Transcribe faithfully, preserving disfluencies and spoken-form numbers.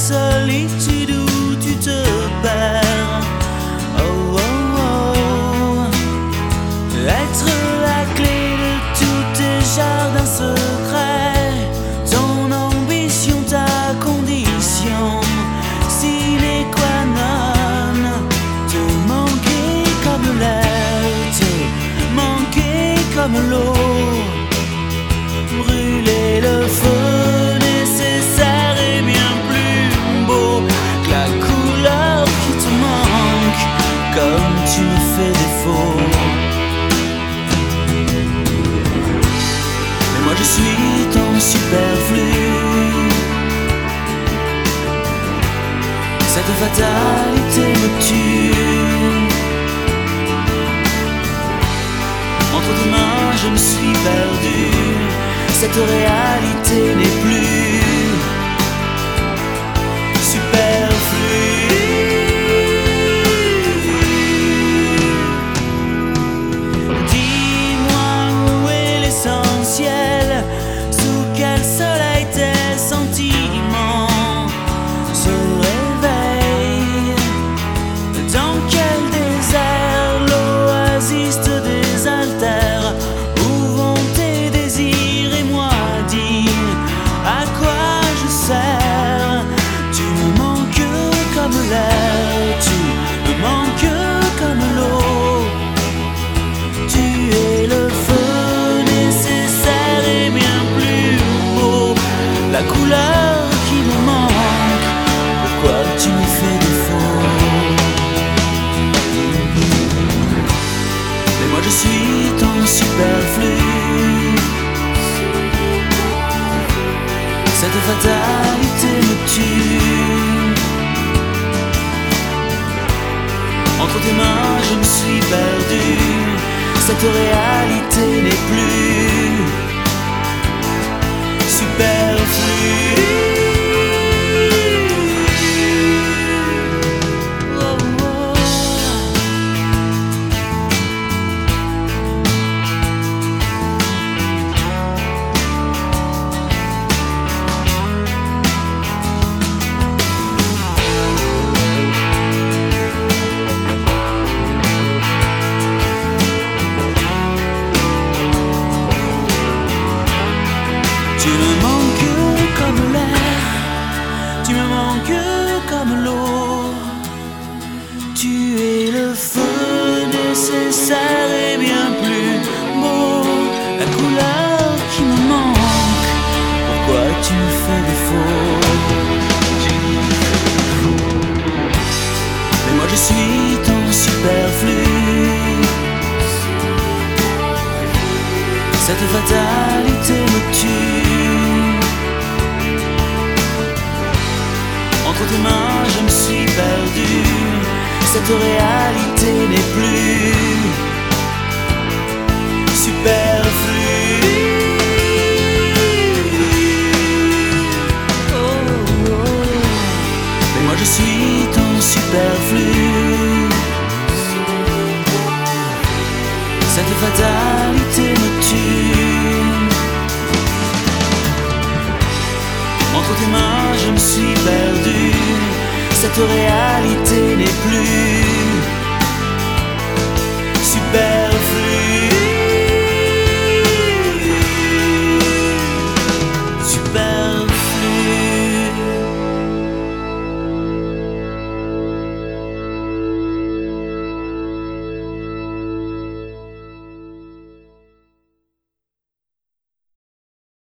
solitude où tu te perds. Oh, oh, oh. Être la clé de tous tes jardins secrets, ton ambition, ta condition sine qua non. Te manquer comme l'air, te manquer comme l'eau, brûler le feu nécessaire est bien plus beau que la couleur qui te manque, comme tu me fais défaut. Mais moi je suis ton superflu. Cette fatalité me tue. Entre tes mains je me suis perdu. Cette réalité n'est plus superflue. Dis-moi où est l'essentiel, sous quel soleil tes sentiments se réveillent, dans quel désert l'oasis te désaltère. Où vont tes désirs et moi dis à quoi je sers? Tu me manques comme l'air, tu me manques comme l'eau. Tu es le feu nécessaire et bien plus beau, la couleur qui me manque. Pourquoi tu me fais défaut? Mais moi je suis ton superflu. Cette fatalité me tue. Entre tes mains je me suis perdu. Cette réalité n'est plus superflue. Tu me manques comme l'air, tu me manques comme l'eau. Tu es le feu nécessaire et bien plus beau, la couleur qui me manque. Pourquoi tu me fais défaut? Mais moi je suis ton superflu. Cette fatalité me tue. Entre tes mains je me suis perdu. Cette réalité n'est plus superflue. Oh, oh. Mais moi je suis ton superflu. Cette fatalité me tue. Entre tes mains je me suis perdu. Cette réalité n'est plus